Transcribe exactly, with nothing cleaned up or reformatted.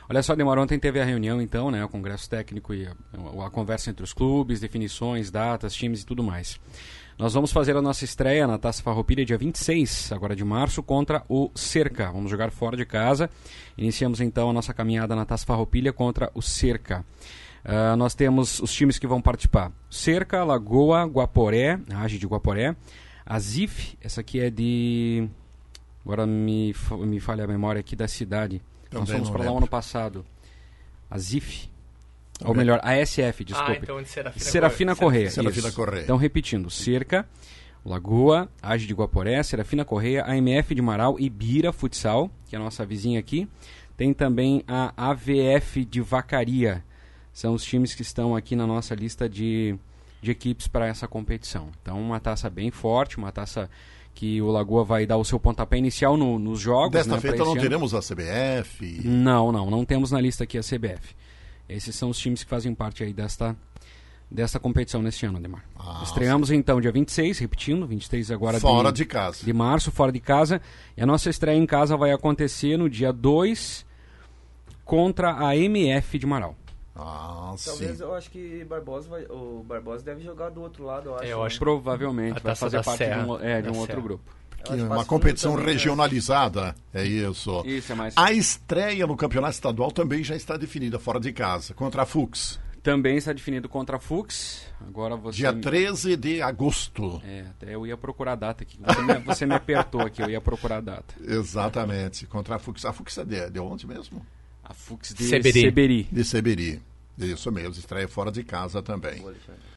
Olha só, Demar, ontem teve a reunião, então, né, o congresso técnico e a, a conversa entre os clubes, definições, datas, times e tudo mais. Nós vamos fazer a nossa estreia na Taça Farroupilha dia vinte e seis, agora de março, contra o Cerca. Vamos jogar fora de casa. Iniciamos, então, a nossa caminhada na Taça Farroupilha contra o Cerca. Uh, nós temos os times que vão participar. Cerca, Lagoa, Guaporé, a Age de Guaporé. A Z I F, essa aqui é de... Agora me, me falha a memória aqui da cidade. Também Nós fomos para lá lembro. ano passado. A Z I F. Ou melhor, a S F, desculpe. Ah, então de Serafina, Serafina Correia. Serafina Correia. Então, repetindo. Cerca, Lagoa, Age de Guaporé, Serafina Correia, A M F de Marau e Bira Futsal, que é a nossa vizinha aqui. Tem também a A V F de Vacaria. São os times que estão aqui na nossa lista de, de equipes para essa competição. Então, uma taça bem forte, uma taça que o Lagoa vai dar o seu pontapé inicial no, nos jogos. Desta né, feita não ano. teremos a C B F? Não, não, não temos na lista aqui a C B F. Esses são os times que fazem parte aí desta, desta competição neste ano, Ademar. Ah, Estreamos então dia vinte e seis, repetindo, vinte e três agora Fora de, de casa. de março, fora de casa. E a nossa estreia em casa vai acontecer no dia dois contra a M F de Marau. Ah, Talvez sim. eu acho que Barbosa vai, o Barbosa deve jogar do outro lado, eu acho. É, eu né? acho Provavelmente A vai Taça fazer da parte Serra. de um, é, de Da um outro Serra. grupo. Eu Que acho é uma fácil competição também, né? regionalizada, é isso. Isso é mais. A estreia no campeonato estadual também já está definida fora de casa, contra a Fux. Também está definido contra a Fux. Agora você. Dia treze de agosto. É, até eu ia procurar a data aqui. Você me, você me apertou aqui, eu ia procurar a data. Exatamente, contra a Fux. A Fux é de, de onde mesmo? A Fux de Seberi. Seberi. De Seberi. Isso mesmo, estreia fora de casa também.